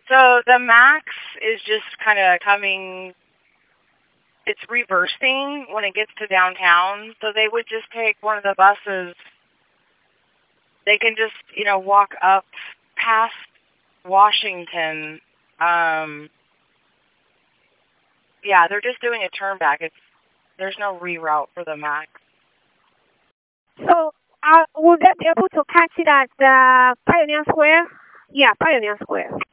So the Max is just kind of coming. It's reversing when it gets to downtown. So they would just take one of the buses. They can just, walk up past Washington. Yeah, they're just doing a turn back. There's no reroute for the Max. So, will they be able to catch it at Pioneer Square? Yeah, Pioneer Square.